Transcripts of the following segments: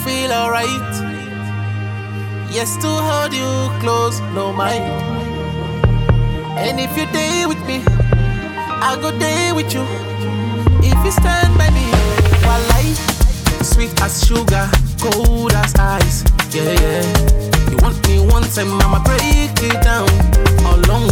feel alright. Yes, to hold you close, no mind. And if you day with me, I go day with you. If you stand by me, while life sweet as sugar, cold as ice. Yeah, yeah. You want me one time, I'ma break it down all along.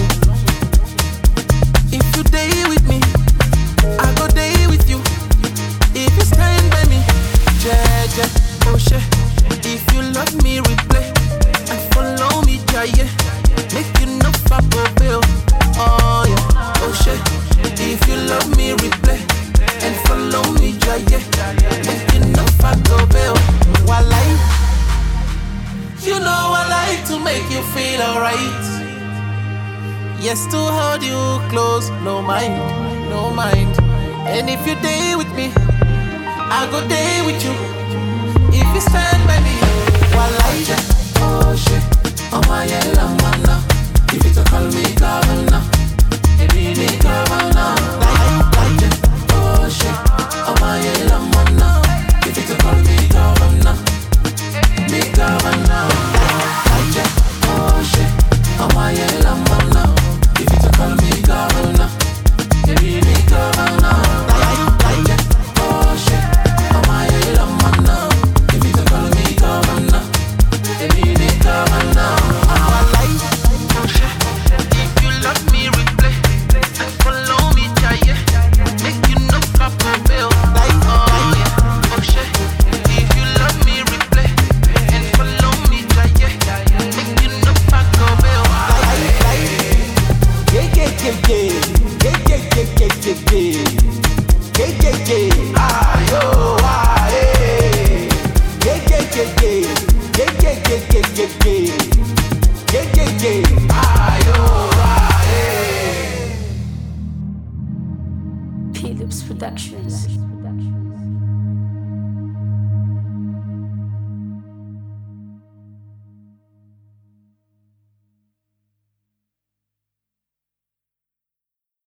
If you day with me, I go day with you. If you stand by me, Jaja, oh shit. If you love me, replay and follow me, yeah. Make you know I go bill. Oh yeah, oh shit. If you love me, replay and follow me, yeah. Make you know I go bill. While you know I like to make you feel alright. Yes, to hold you close, no mind, no mind. And if you day with me, I go day with you. If you stand by me, while oh shit, oh my yellow mana. If you to call me governor, me governor. Oh shit, oh my yellow mana. If you to call me governor, me governor. Oh shit, oh my yellow mana. If you to call me governor, me governor. Oh shit, oh my yellow mana. If you to call me governor, me governor. Oh shit, if you love me, replay and follow me, yeah. Make you know I go bill. Oh yeah, oh shit, if you love me, replay and follow me, yeah. Make you know I go bill. Philips Productions.